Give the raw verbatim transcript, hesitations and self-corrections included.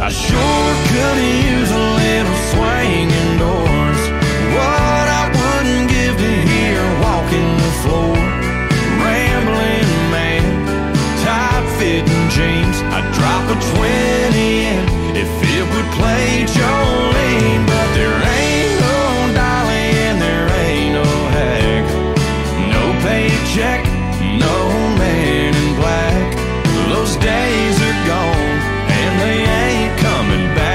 I sure could use a little swing indoors. What I wouldn't give to hear walking the floor. Rambling man, tight-fitting jeans. I'd drop a twenty in if it would play Jolene. But there ain't no dolly and there ain't no hag, no paycheck